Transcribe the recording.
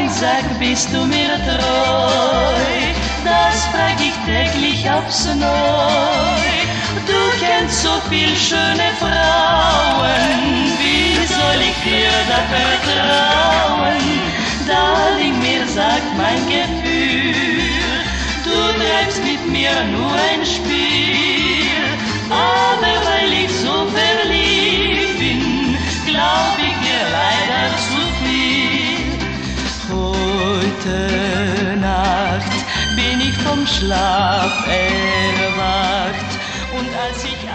sag, bist du mir treu? Das frag ich täglich aufs Neu. Du kennst so viel schöne Frauen, wie soll ich dir da vertrauen? Darling, mir sagt mein Gefühl, du treibst mit mir nur ein Spiel. Aber weil ich so verliebt bin, glaub ich dir leider zu viel. Heute Nacht bin ich vom Schlaf erwacht und als ich